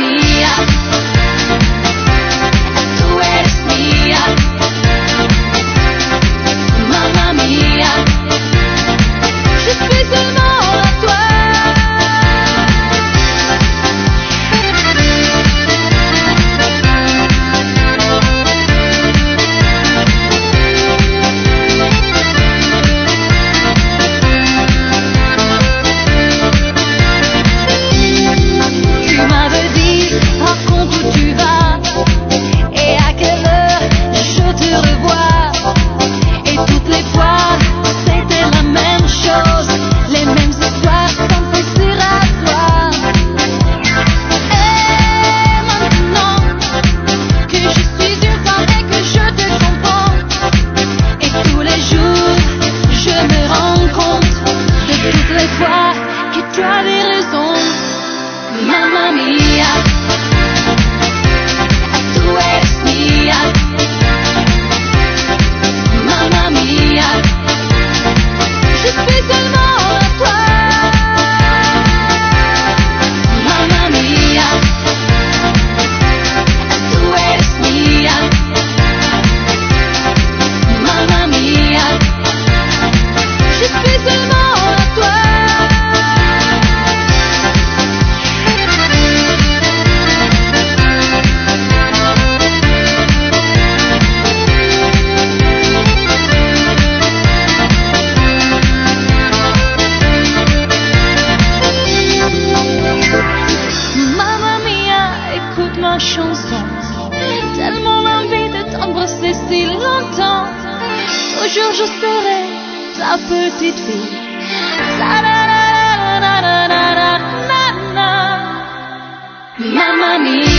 mía, tú eres mía, mamma mía, je suis seulement à toi. Tu m'avais dit, raconte où tu vas et à quelle heure je te revois. Et toutes les fois, c'était la même chose, les mêmes histoires sans plaisir à toi. Et maintenant que je suis une femme et que je te comprends, et tous les jours, je me rends compte de toutes les fois que tu avais raison. Mamma mia, tú eres mía, mamma mia, je suis seulement à toi. Mamma mia, tú eres mía, mamma mia, je suis seulement à toi. Mamma mia, écoute ma chanson, tellement envie de t'embrasser si longtemps. Toujours je serai ta petite fille. Ta-da-da-da-da-da-da-da-da. Mamma mia.